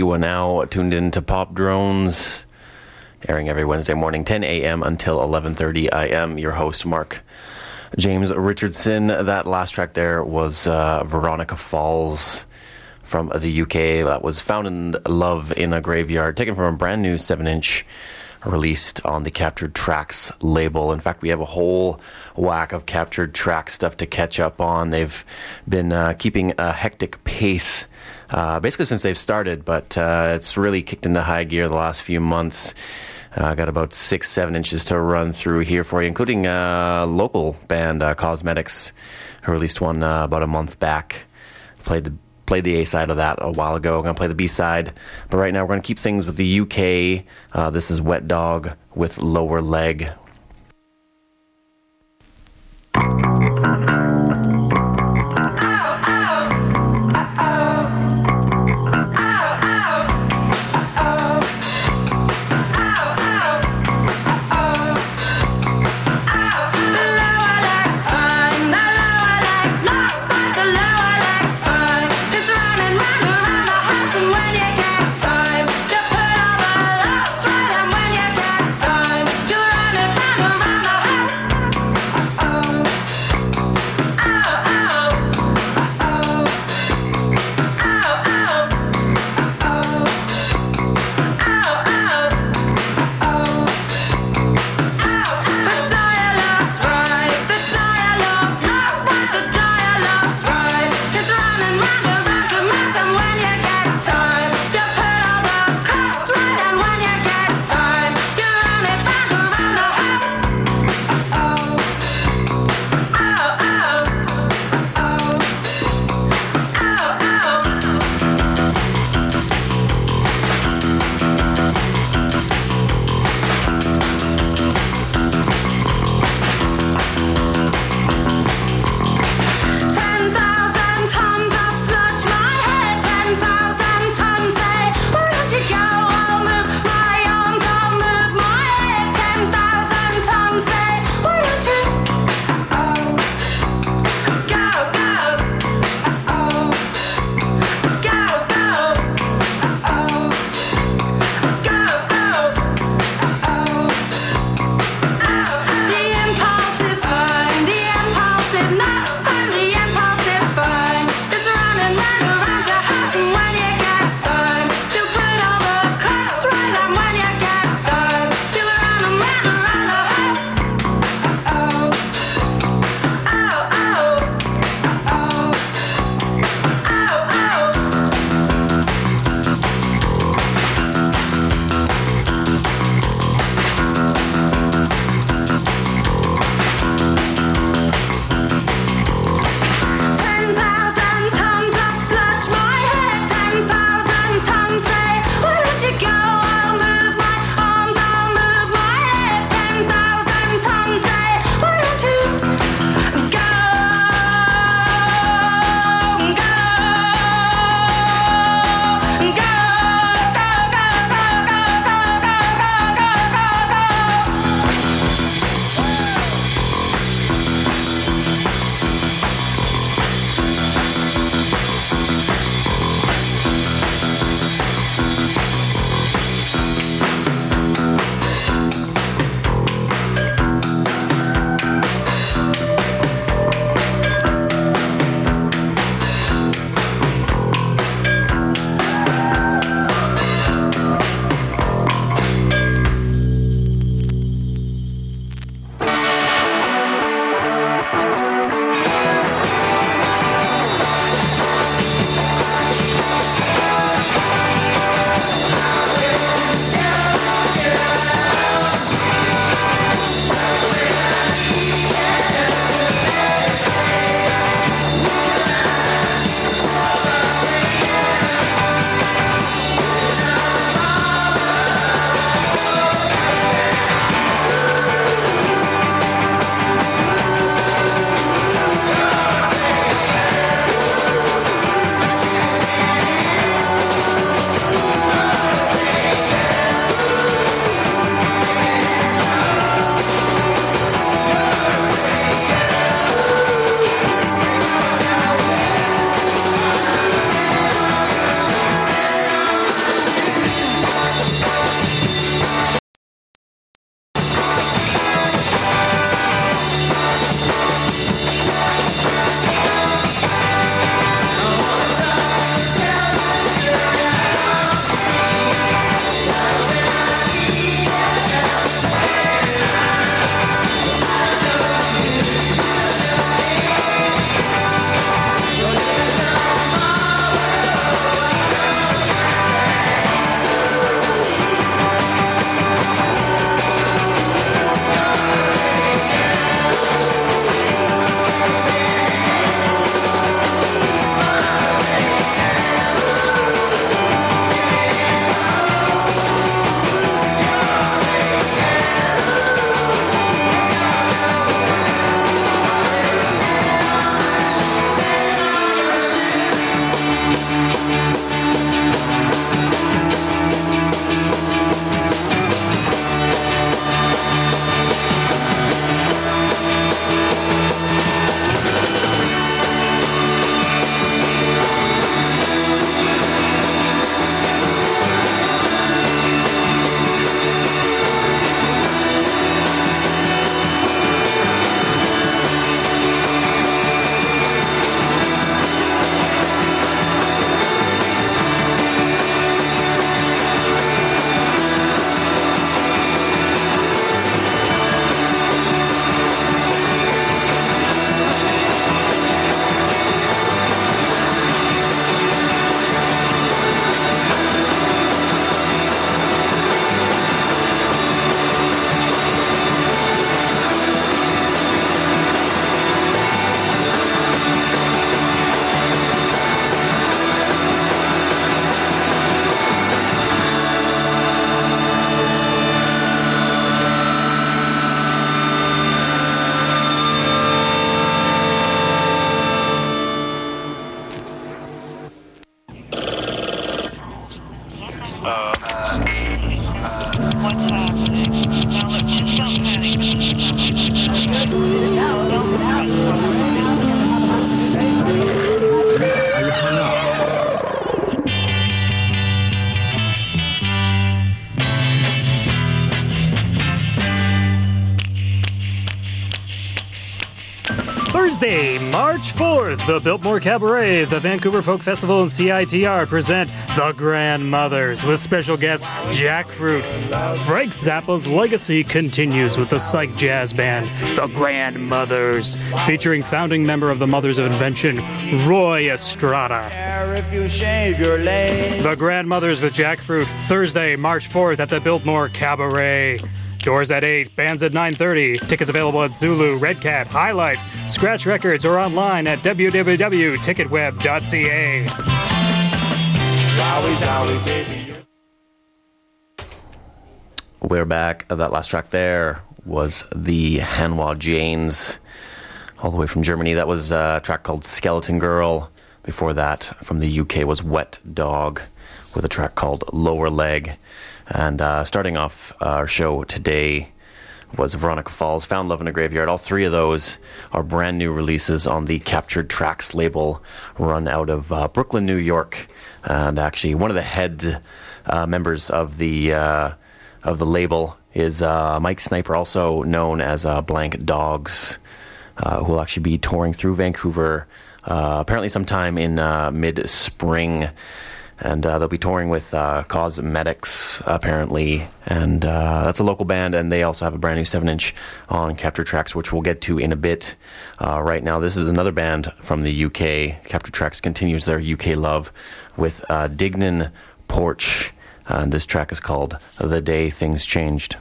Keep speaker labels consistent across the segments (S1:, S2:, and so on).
S1: You are now tuned in to Pop Drones, airing every Wednesday morning, 10 a.m. until 11:30. I am your host, Mark James Richardson. That last track there was Veronica Falls from the UK. That was Found in Love in a Graveyard, taken from a brand new 7-inch released on the Captured Tracks label. In fact, we have a whole whack of Captured Track stuff to catch up on. They've been keeping a hectic pace basically since they've started, but it's really kicked into high gear the last few months. Got about 6-7 inches to run through here for you, including local band Cosmetics, who released one about a month back. Played the A-side of that a while ago. I'm going to play the B-side. But right now we're going to keep things with the UK. This is Wet Dog with Lower Leg.
S2: Time to put all the loves right, and when you get time to run it back. Thursday, March 4th, the Biltmore Cabaret, the Vancouver Folk Festival, and CITR present The Grandmothers with special guest Jackfruit. Frank Zappa's legacy continues with the Psych Jazz Band, The Grandmothers, featuring founding member of the Mothers of Invention, Roy Estrada. The Grandmothers with Jackfruit, Thursday, March 4th at the Biltmore Cabaret. Doors at 8, bands at 9:30. Tickets available at Zulu, Red Cat, High Life, Scratch Records, or online at www.ticketweb.ca.
S1: We're back. That last track there was the Hanwha Janes, all the way from Germany. That was a track called Skeleton Girl. Before that, from the UK, was Wet Dog with a track called Lower Leg. And starting off our show today was Veronica Falls, Found Love in a Graveyard. All three of those are brand new releases on the Captured Tracks label, run out of Brooklyn, New York. And actually, one of the head members of the label is Mike Sniper, also known as Blank Dogs, who will actually be touring through Vancouver apparently sometime in mid-spring. And they'll be touring with Cosmetics, apparently. And that's a local band, and they also have a brand new 7-inch on Capture Tracks, which we'll get to in a bit. Right now, this is another band from the UK. Capture Tracks continues their UK love with Dignan Porch. And this track is called The Day Things Changed.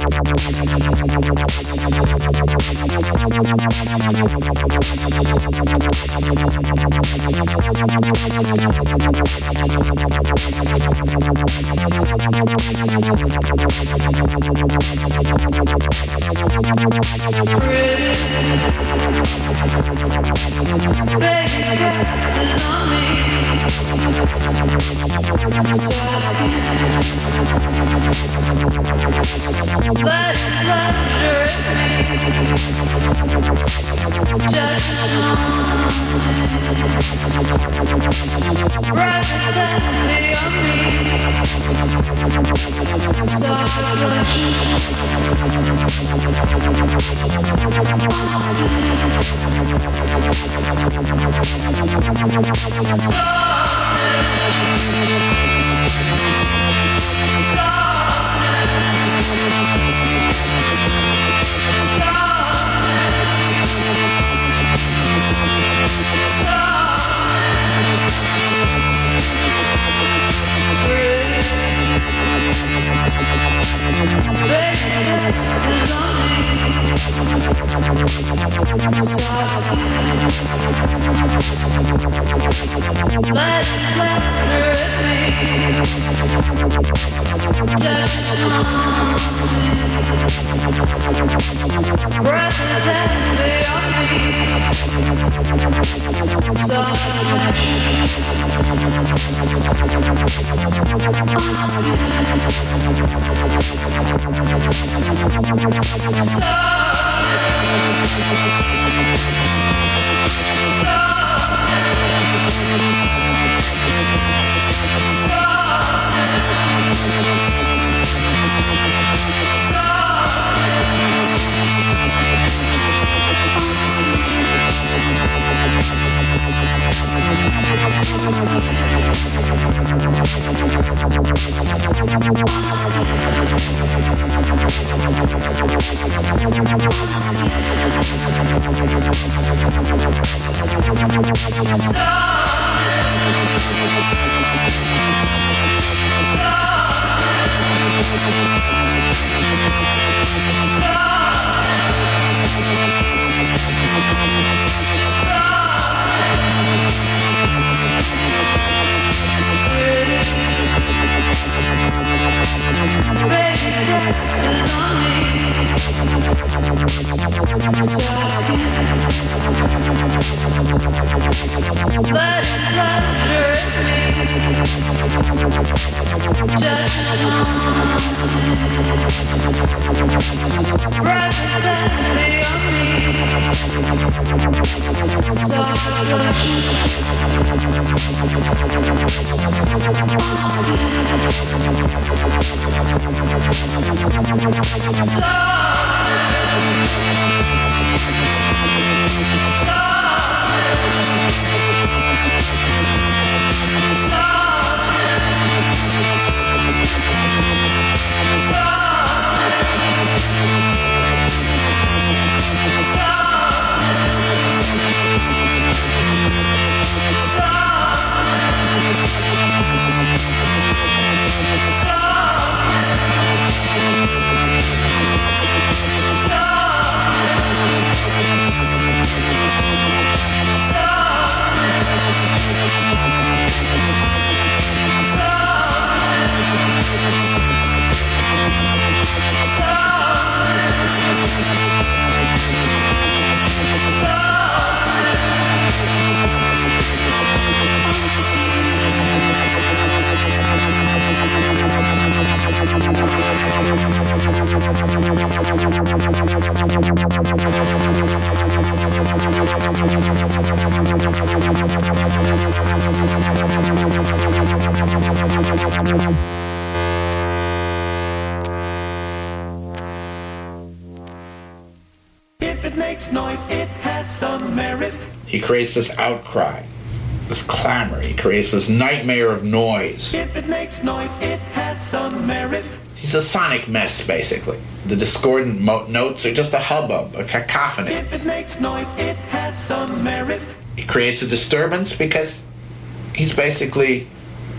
S3: He creates this outcry, this clamor. He creates this nightmare of noise.
S4: If it makes noise, it has some merit.
S3: He's a sonic mess, basically. The discordant notes are just a hubbub, a cacophony.
S4: If it makes noise, it has some merit.
S3: He creates a disturbance because he's basically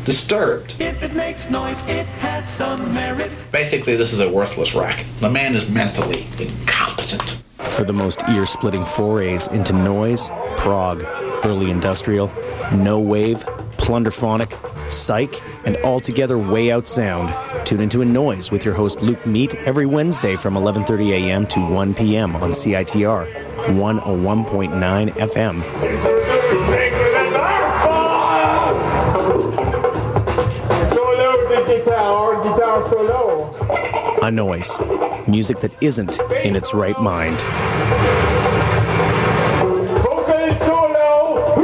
S3: disturbed.
S4: If it makes noise, it has some merit.
S3: Basically, this is a worthless racket. The man is mentally incompetent.
S5: For the most ear-splitting forays into noise, prog, early industrial, no wave, plunderphonic, psych, and altogether way out sound, tune into A Noise with your host Luke Meat every Wednesday from 11:30 a.m. to 1 p.m. on CITR 101.9 FM.
S6: Guitar solo.
S5: A Noise, music that isn't in its right mind.
S6: Vocal solo.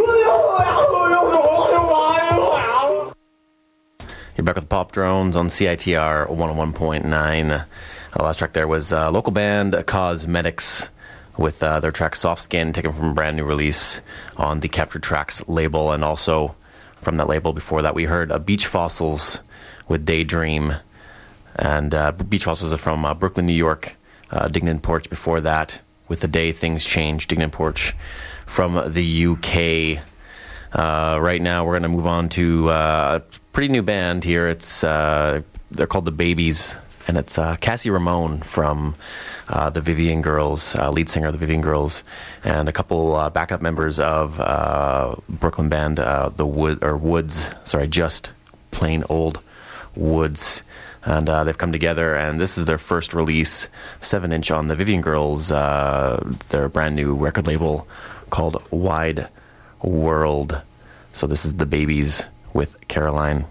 S1: You're back with Pop Drones on CITR 101.9. The last track there was local band Cosmetics with their track Soft Skin, taken from a brand new release on the Captured Tracks label. And also from that label before that, we heard Beach Fossils with Daydream. And Beach Fossils are from Brooklyn, New York. Dignan Porch before that with The Day Things Change. Dignan Porch from the UK. Right now we're going to move on to a pretty new band here. It's they're called The Babies, and it's Cassie Ramone from the Vivian Girls, lead singer of the Vivian Girls, and a couple backup members of Brooklyn band Woods. Sorry, just plain old Woods. And they've come together, and this is their first release, 7-inch on the Vivian Girls, their brand new record label called Wide World. So this is The Babies with Caroline.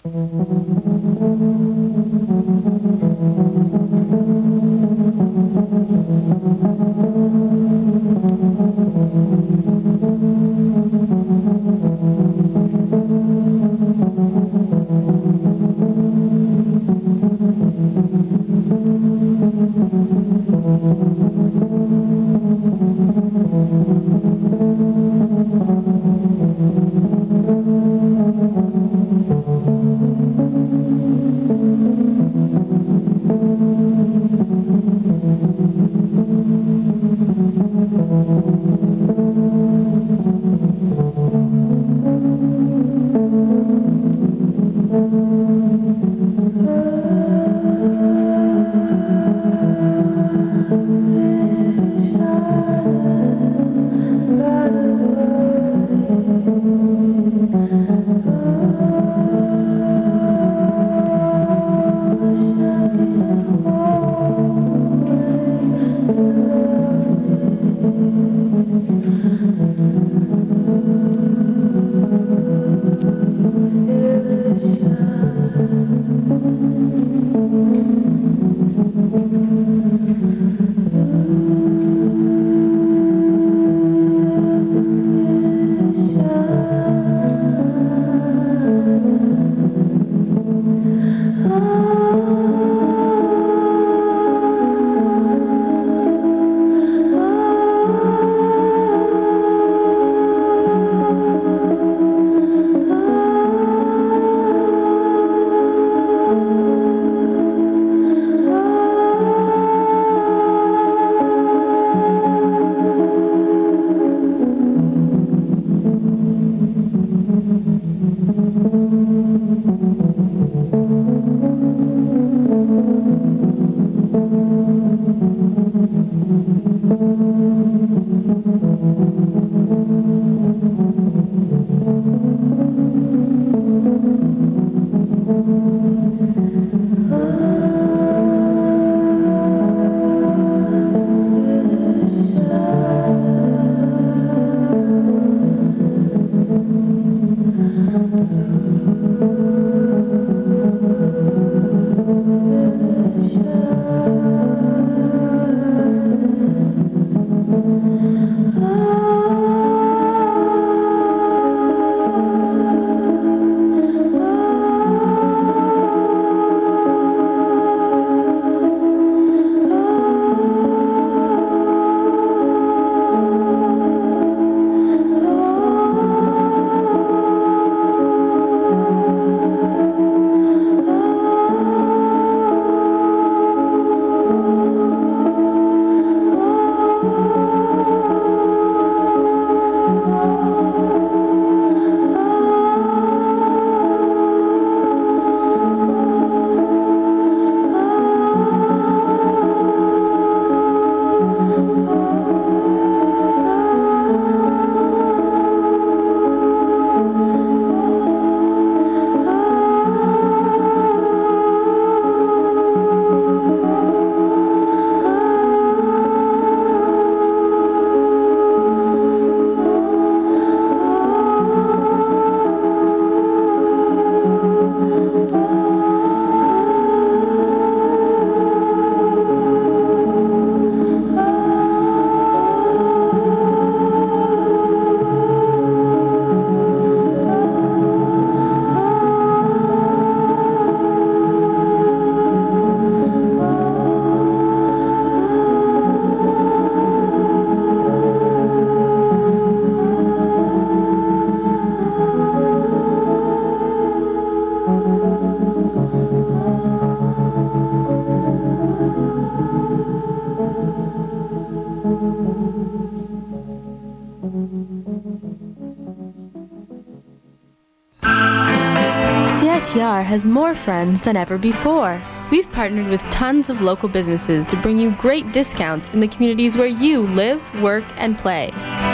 S7: CITR has more friends than ever before. We've partnered with tons of local businesses to bring you great discounts in the communities where you live, work, and play.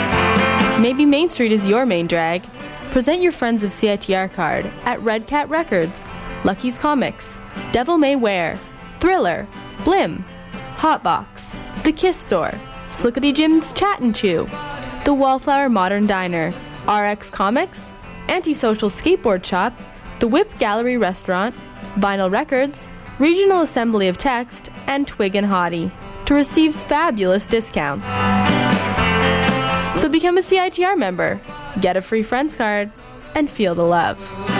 S7: Maybe Main Street is your main drag. Present your Friends of CITR card at Red Cat Records, Lucky's Comics, Devil May Wear, Thriller, Blim, Hotbox, The Kiss Store, Slickety Jim's Chat and Chew, The Wallflower Modern Diner, RX Comics, Antisocial Skateboard Shop, The the Whip Gallery Restaurant, Vinyl Records, Regional Assembly of Text, and Twig and Hottie to receive fabulous discounts. So become a CITR member, get a free Friends card, and feel the love.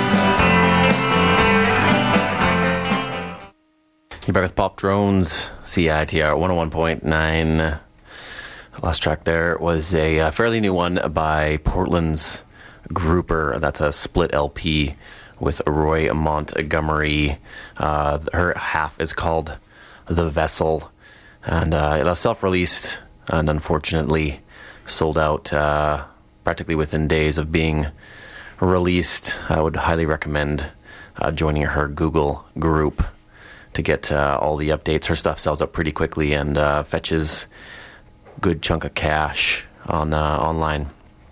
S1: You're back with Pop Drones, CITR 101.9. The last track there was a fairly new one by Portland's Grouper. That's a split LP with Roy Montgomery. Her half is called The Vessel. And it was self-released and unfortunately sold out practically within days of being released. I would highly recommend joining her Google group to get all the updates. Her stuff sells up pretty quickly and fetches good chunk of cash on online.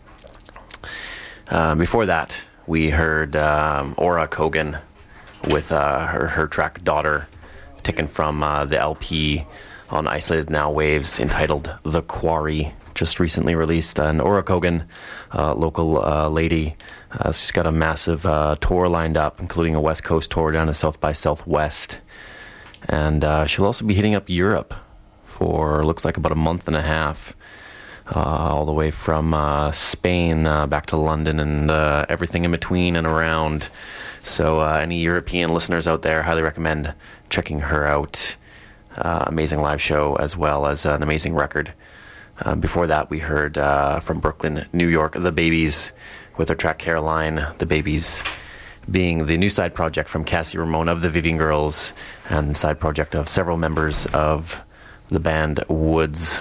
S1: Before that, we heard Aura Kogan with her track Daughter, taken from the LP on Isolated Now Waves entitled The Quarry, just recently released. And Aura Kogan, local lady, she's got a massive tour lined up, including a West Coast tour down to South by Southwest. And she'll also be hitting up Europe for looks like about a month and a half, all the way from Spain back to London and everything in between and around. So any European listeners out there, highly recommend checking her out. Amazing live show as well as an amazing record. Before that, we heard from Brooklyn, New York, The Babies with their track Caroline. The Babies being the new side project from Cassie Ramone of the Vivian Girls and side project of several members of the band Woods.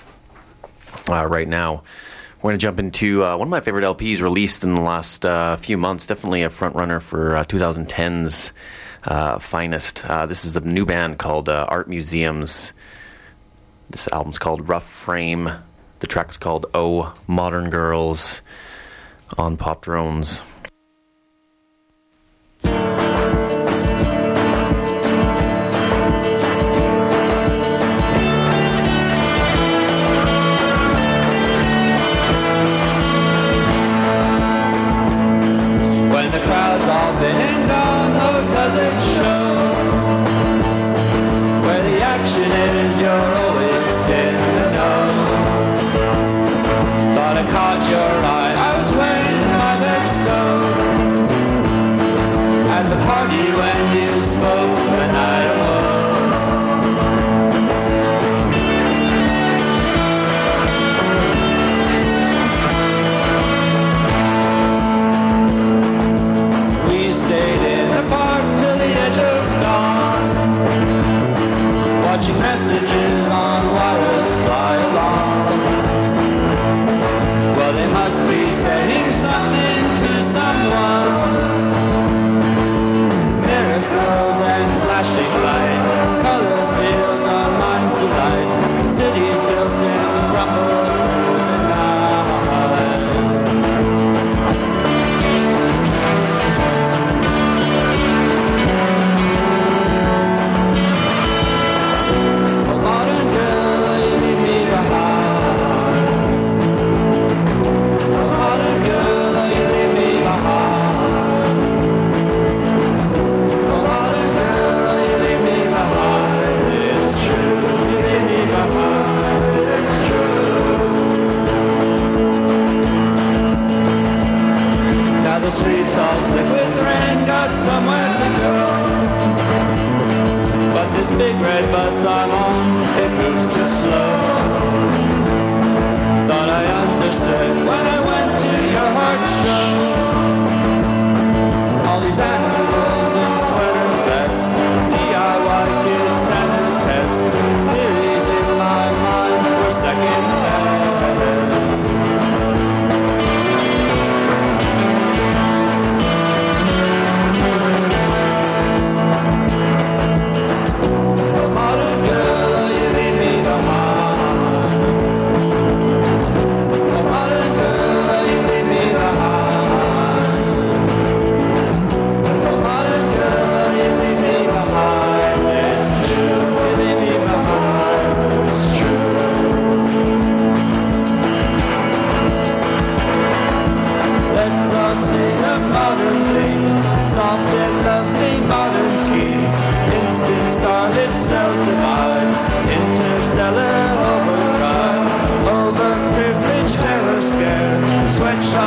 S1: Right now, we're going to jump into one of my favorite LPs released in the last few months. Definitely a front runner for 2010's finest. This is a new band called Art Museums. This album's called Rough Frame. The track is called Oh Modern Girls on Pop Drones.
S8: Messages on wires fly along. Well, they must be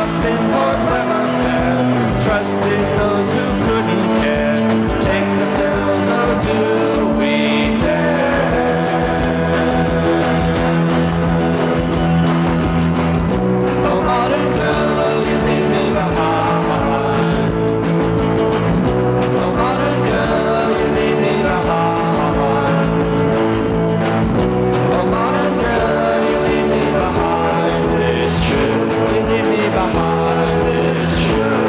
S4: up in Port River Fair. Trusted those who couldn't care. Take the pills, oh do we dare? Oh modern girl, oh you leave me behind. Oh modern girl, oh you leave me behind. Oh modern girl, you leave me behind. It's true, you leave me behind. It's true.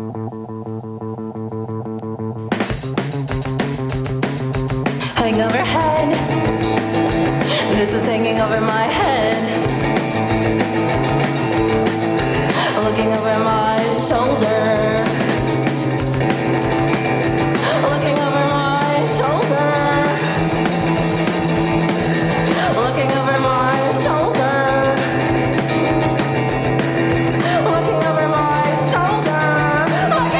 S8: Hang overhead. This is hanging over my head. Looking over my shoulder. Looking over my shoulder. Looking over my shoulder. Looking over my shoulder. Looking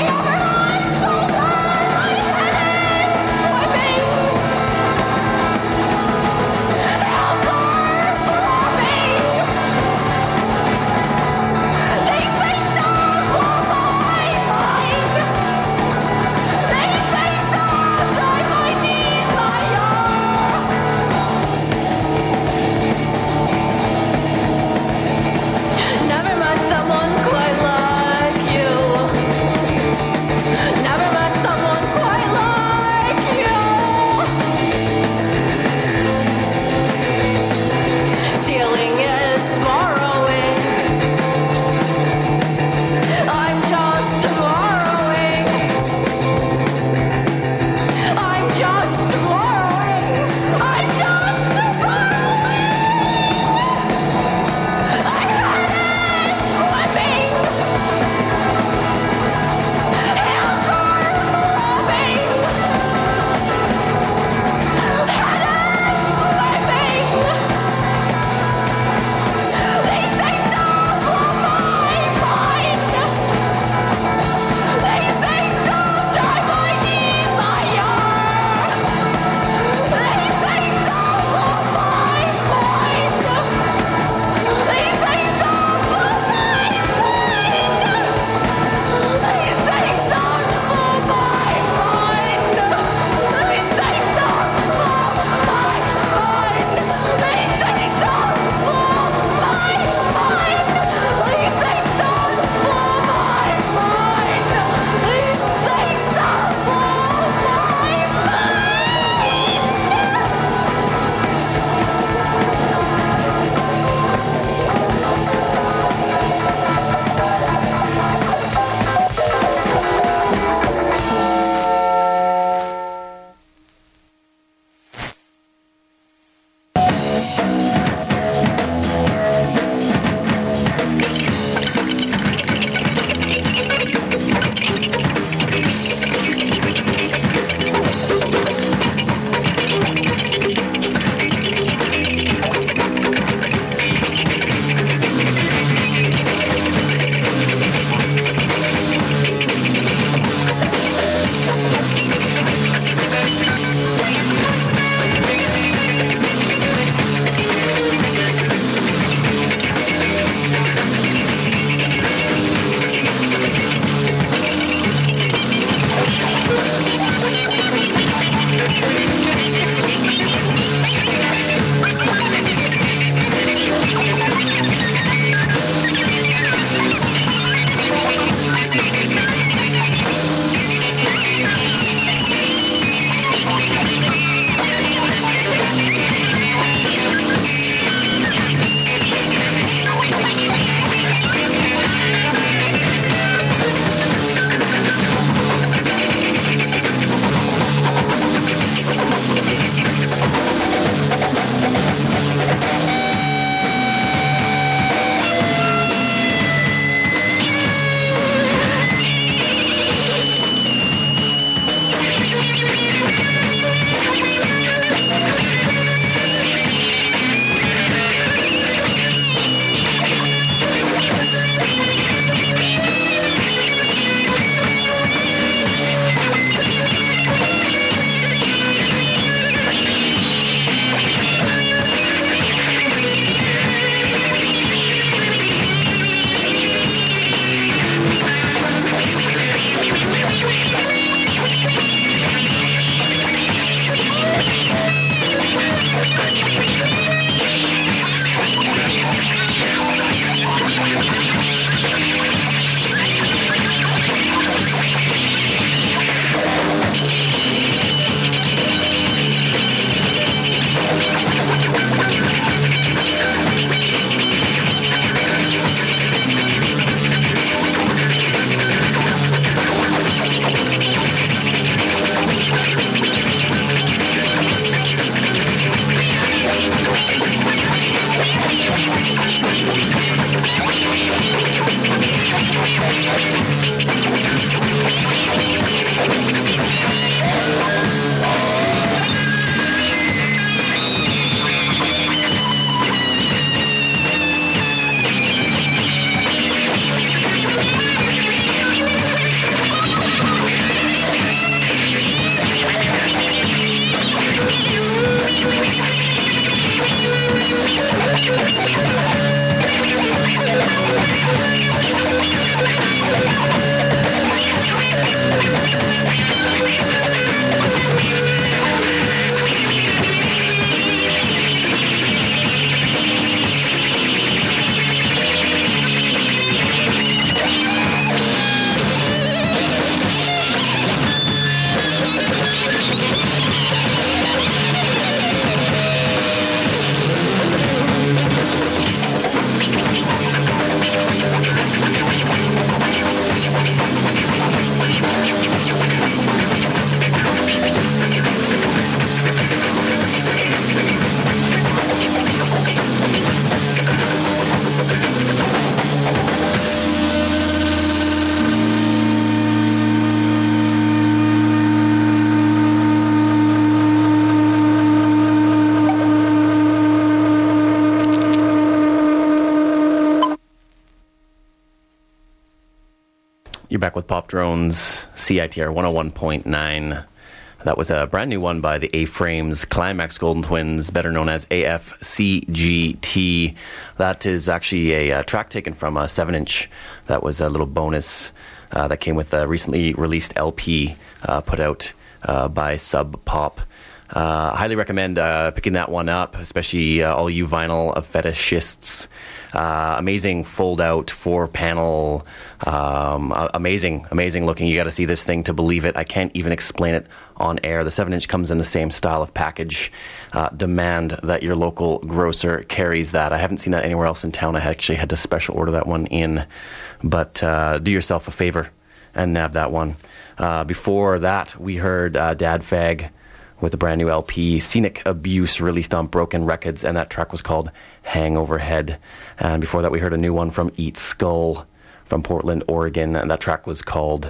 S1: back with Pop Drones, CITR 101.9. That was a brand new one by the A-Frames Climax Golden Twins, better known as AFCGT. That is actually a track taken from a 7-inch. That was a little bonus that came with a recently released LP put out by Sub Pop. Highly recommend picking that one up, especially all you vinyl fetishists. Amazing fold-out 4-panel, amazing looking. You got to see this thing to believe it. I can't even explain it on air. The 7-inch comes in the same style of package. Demand that your local grocer carries that. I haven't seen that anywhere else in town. I actually had to special order that one in. But do yourself a favor and nab that one. Before that, we heard Dad Fag with a brand new LP, Scenic Abuse, released on Broken Records, and that track was called Hang Overhead. And before that, we heard a new one from Eat Skull from Portland, Oregon, and that track was called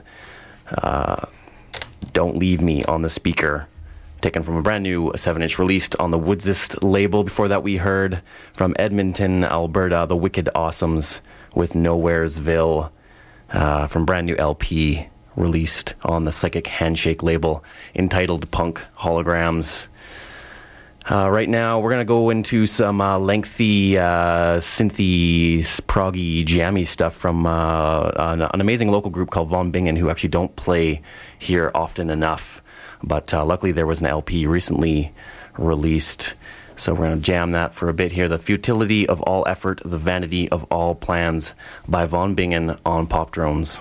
S1: Don't Leave Me on the Speaker, taken from a brand new 7-inch released on the Woodsist label. Before that, we heard from Edmonton, Alberta, the Wicked Awesomes with Nowheresville, from brand new LP released on the Psychic Handshake label, entitled Punk Holograms. Right now, we're going to go into some lengthy, synthy, proggy, jammy stuff from an amazing local group called Von Bingen, who actually don't play here often enough. But luckily, there was an LP recently released. So we're going to jam that for a bit here. The Futility of All Effort, the Vanity of All Plans by Von Bingen on Pop Drones.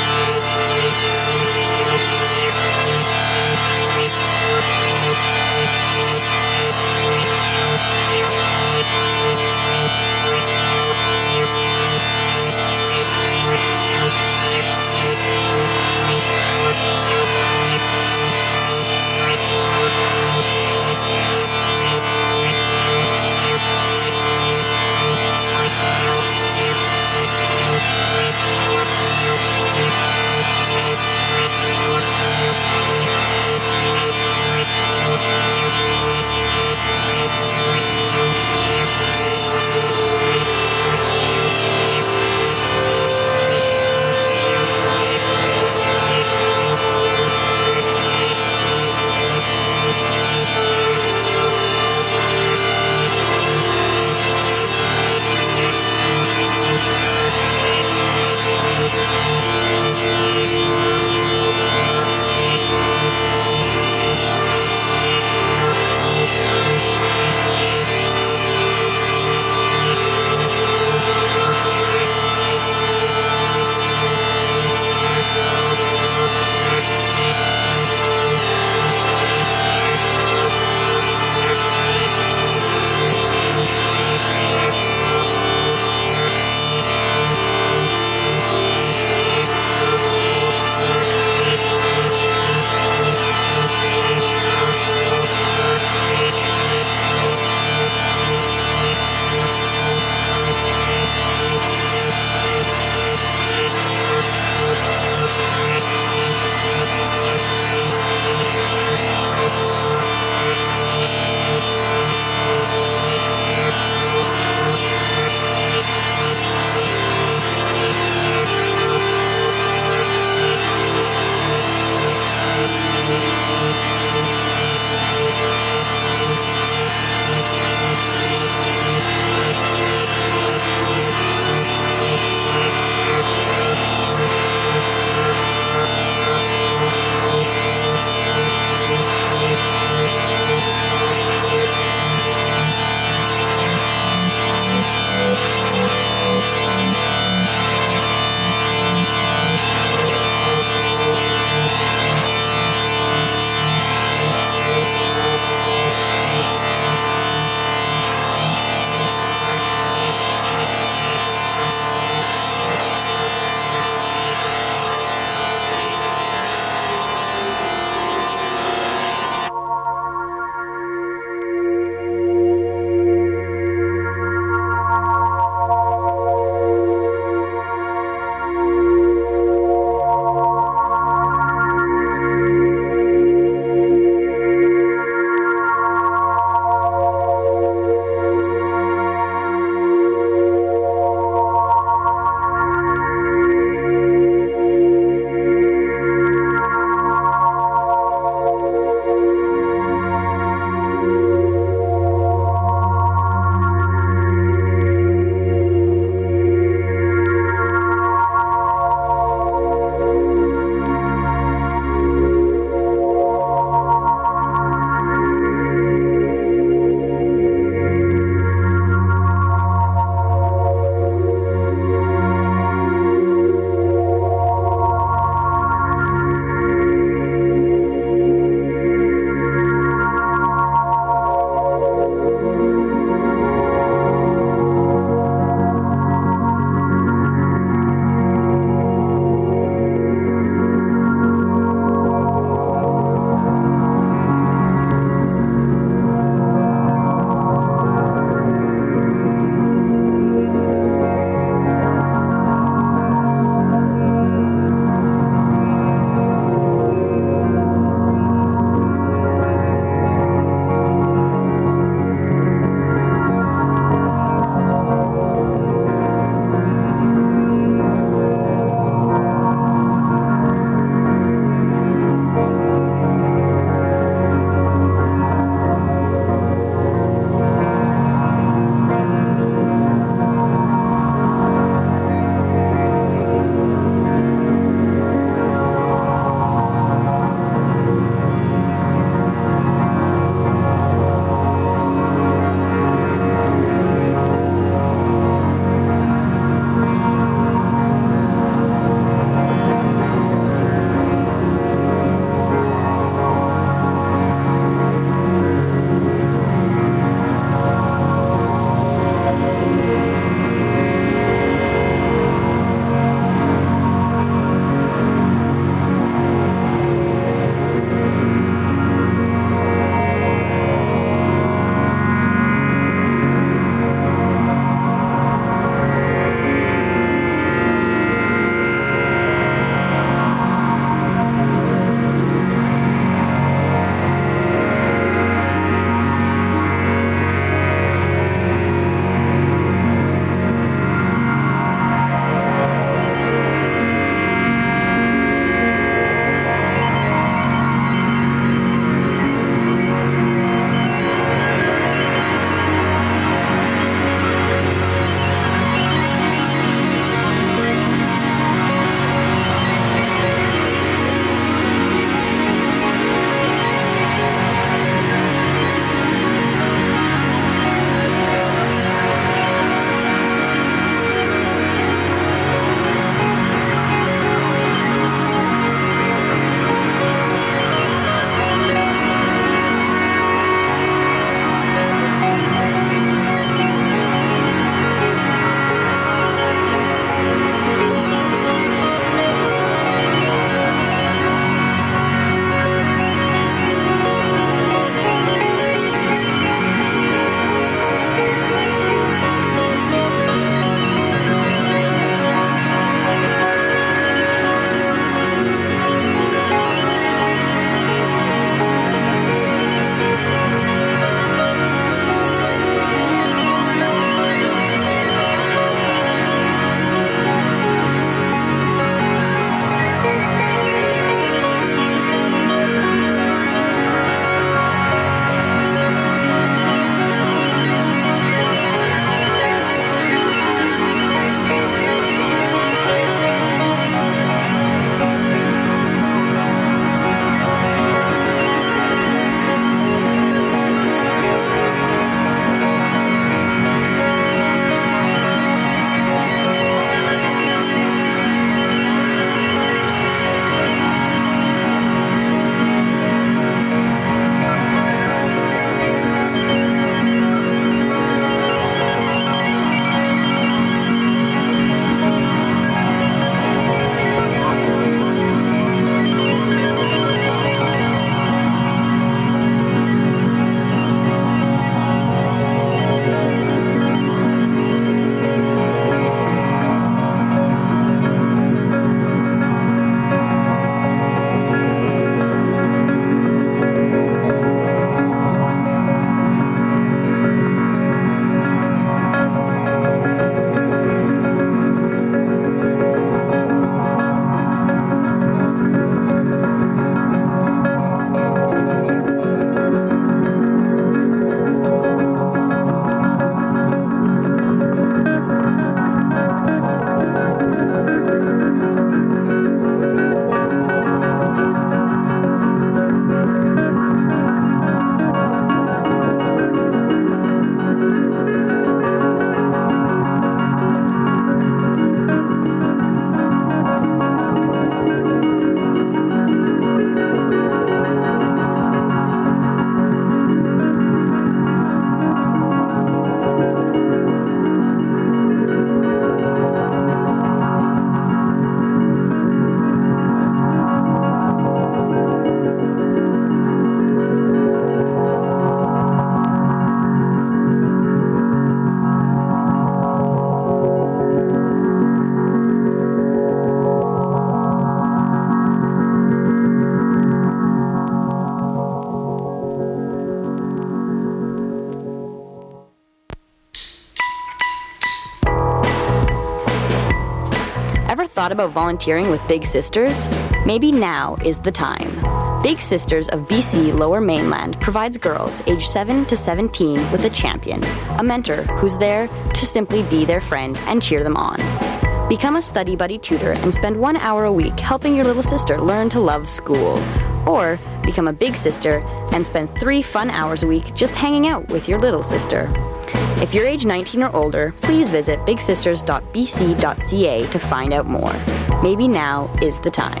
S9: thought about volunteering with Big Sisters? Maybe now is the time. Big Sisters of BC Lower Mainland provides girls aged 7 to 17 with a champion, a mentor who's there to simply be their friend and cheer them on. Become a study buddy tutor and spend 1 hour a week helping your little sister learn to love school. Or become a big sister and spend 3 fun hours a week just hanging out with your little sister. If you're age 19 or older, please visit bigsisters.bc.ca to find out more. Maybe now is the time.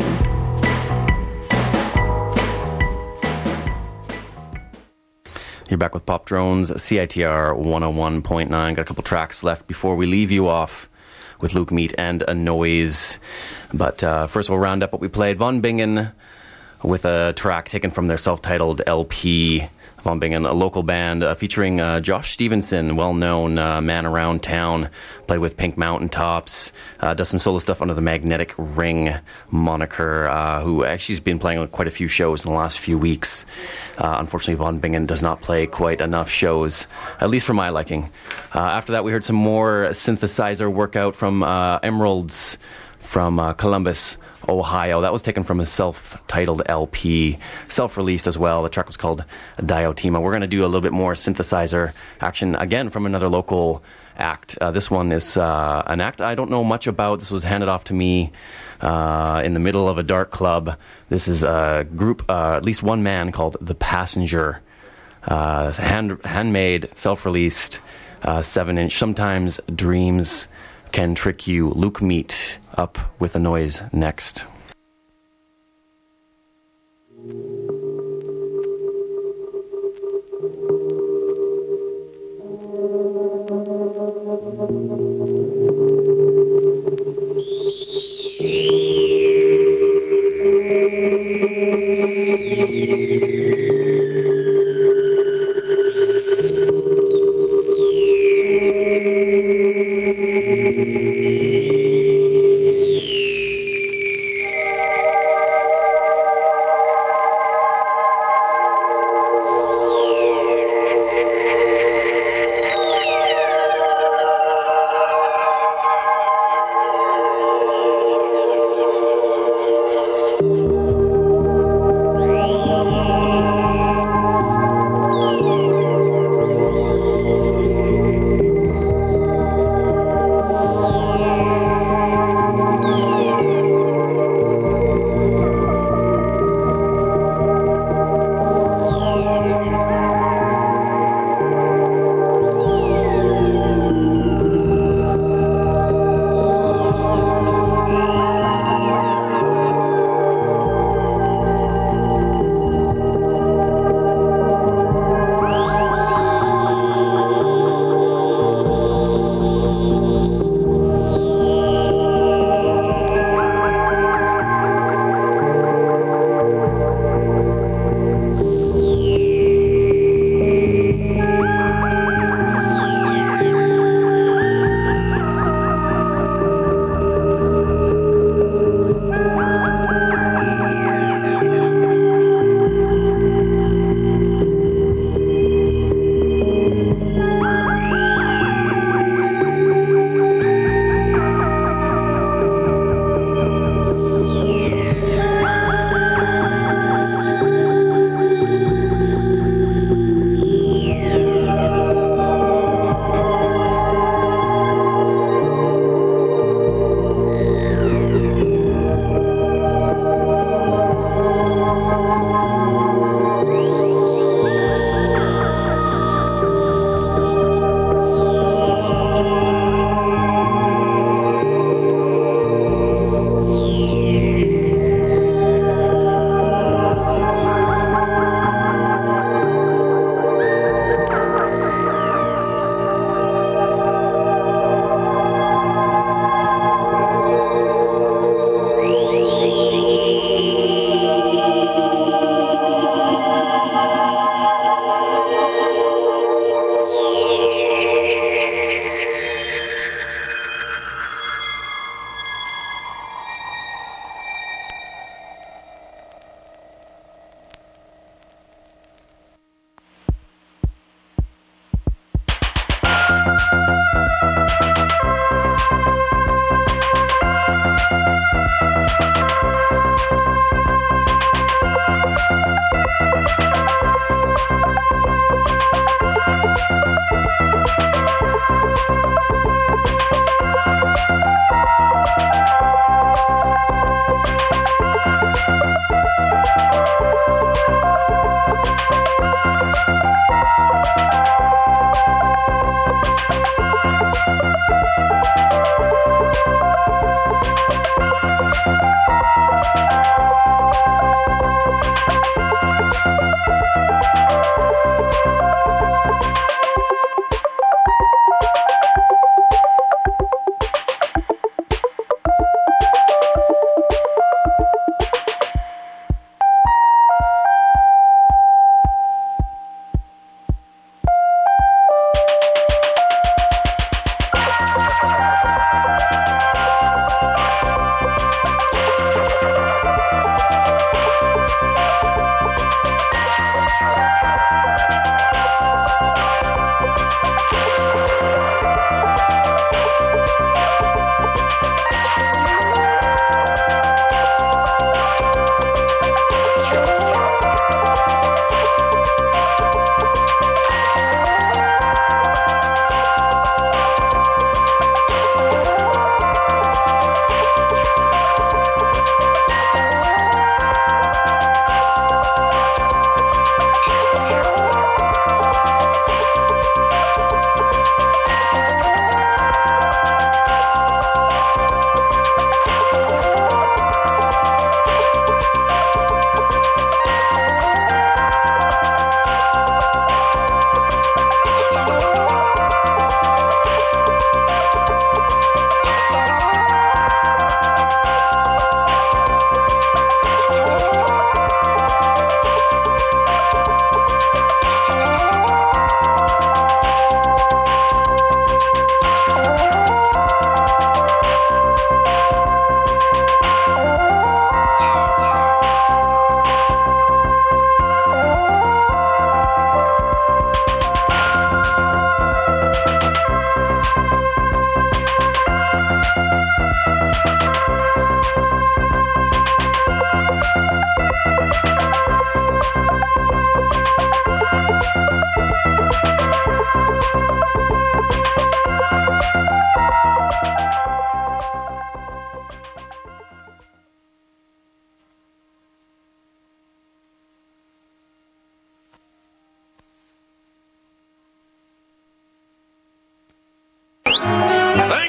S1: You're back with Pop Drones, CITR 101.9. Got a couple tracks left before we leave you off with Luke Meat and A Noise. But first we'll round up what we played. Von Bingen with a track taken from their self-titled LP. Von Bingen, a local band featuring Josh Stevenson, well-known man around town, played with Pink Mountain Tops, does some solo stuff under the Magnetic Ring moniker, who actually has been playing quite a few shows in the last few weeks. Unfortunately, Von Bingen does not play quite enough shows, at least for my liking. After that, we heard some more synthesizer workout from Emeralds from Columbus, Ohio. That was taken from his self-titled LP, self-released as well. The track was called Diotima. We're going to do a little bit more synthesizer action, again, from another local act. This one is an act I don't know much about. This was handed off to me in the middle of a dark club. This is a group, at least one man, called The Passenger. Handmade, self-released, 7-inch. Sometimes dreams can trick you. Luke Meat up with A Noise next.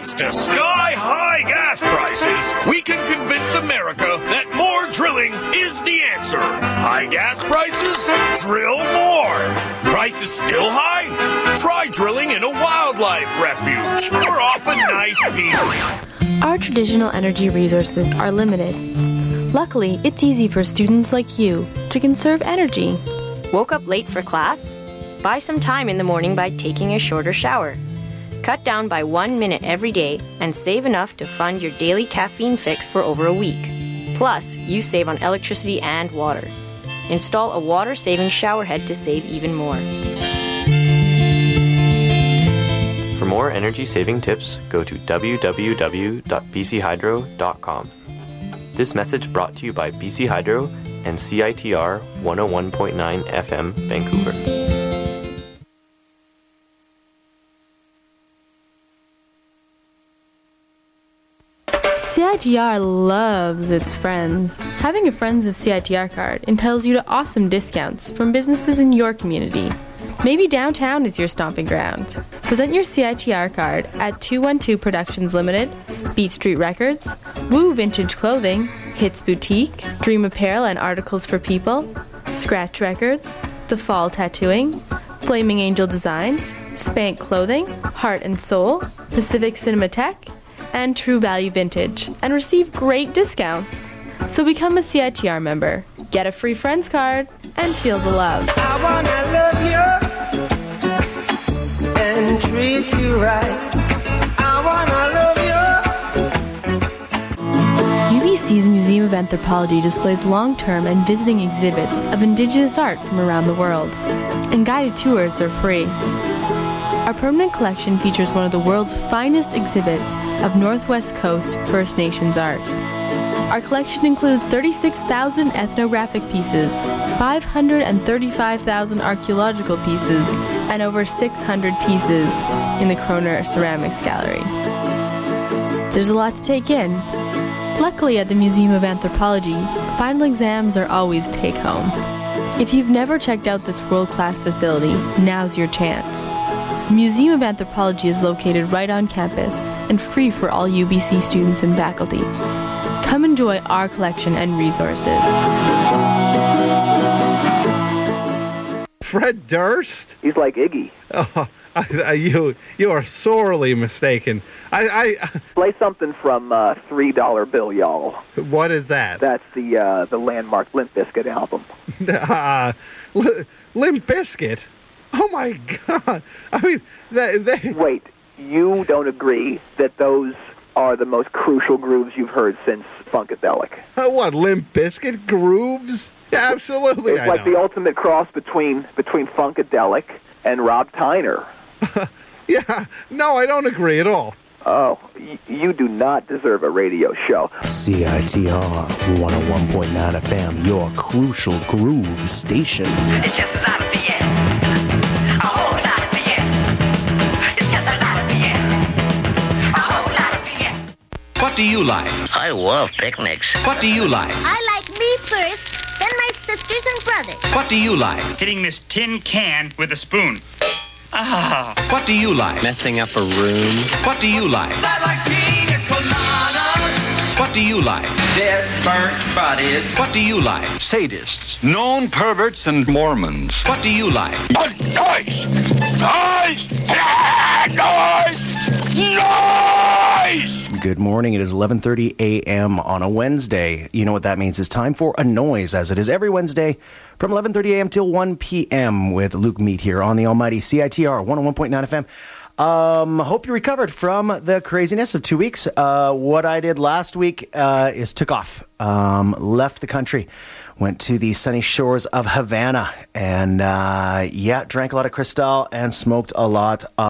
S10: Thanks to sky-high gas prices, we can convince America that more drilling is the answer. High gas prices? Drill more. Prices still high? Try drilling in a wildlife refuge or off a nice beach.
S7: Our traditional energy resources are limited. Luckily, it's easy for students like you to conserve energy.
S11: Woke up late for class? Buy some time in the morning by taking a shorter shower. Cut down by 1 minute every day and save enough to fund your daily caffeine fix for over a week. Plus, you save on electricity and water. Install a water-saving shower head to save even more.
S12: For more energy-saving tips, go to www.bchydro.com. This message brought to you by BC Hydro and CITR 101.9 FM, Vancouver.
S7: CITR loves its friends. Having a Friends of CITR card entitles you to awesome discounts from businesses in your community. Maybe downtown is your stomping ground. Present your CITR card at 212 Productions Limited, Beat Street Records, Woo Vintage Clothing, Hits Boutique, Dream Apparel and Articles for People, Scratch Records, The Fall Tattooing, Flaming Angel Designs, Spank Clothing, Heart and Soul, Pacific Cinematheque, and True Value Vintage, and receive great discounts. So become a CITR member, get a free Friends card, and feel the love.
S13: I wanna love you and treat you right. I wanna love you.
S7: UBC's Museum of Anthropology displays long-term and visiting exhibits of Indigenous art from around the world, and guided tours are free. Our permanent collection features one of the world's finest exhibits of Northwest Coast First Nations art. Our collection includes 36,000 ethnographic pieces, 535,000 archaeological pieces, and over 600 pieces in the Kroner Ceramics Gallery. There's a lot to take in. Luckily, at the Museum of Anthropology, final exams are always take-home. If you've never checked out this world-class facility, now's your chance. The Museum of Anthropology is located right on campus and free for all UBC students and faculty. Come enjoy our collection and resources.
S14: Fred Durst?
S15: He's like Iggy.
S14: Oh, you are sorely mistaken. I
S15: play something from $3 Bill, y'all.
S14: What is that?
S15: That's the landmark Limp Bizkit album.
S14: Limp Bizkit? Oh my God! I mean,
S15: Wait, you don't agree that those are the most crucial grooves you've heard since Funkadelic?
S14: What, Limp Bizkit grooves? Yeah, absolutely.
S15: It's like the ultimate cross between Funkadelic and Rob Tyner.
S14: Yeah, no, I don't agree at all.
S15: Oh, you do not deserve a radio show.
S5: CITR 101.9 FM, your crucial groove station.
S13: It's just a lot of BS. A whole lot of BS. It's just a lot of BS. A whole lot of BS.
S16: What do you like?
S17: I love picnics.
S16: What do you like?
S18: I like me first, then my sisters and brothers.
S16: What do you like?
S19: Hitting this tin can with a spoon. Ah.
S16: What do you like?
S12: Messing up a room.
S16: What do you like?
S13: I like pina coladas.
S16: What do you like?
S20: Dead, burnt bodies.
S16: What do you like?
S20: Sadists, known perverts, and Mormons.
S16: What do you like?
S10: Noise! Noise! Noise! Noise!
S5: Good morning. It is 11:30 a.m. on a Wednesday. You know what that means. It's time for A Noise, as it is every Wednesday from 11:30 a.m. till 1 p.m. with Luke Mead here on the almighty CITR 101.9 FM. Hope you recovered from the craziness of 2 weeks. What I did last week is took off, left the country, went to the sunny shores of Havana, and drank a lot of Cristal and smoked a lot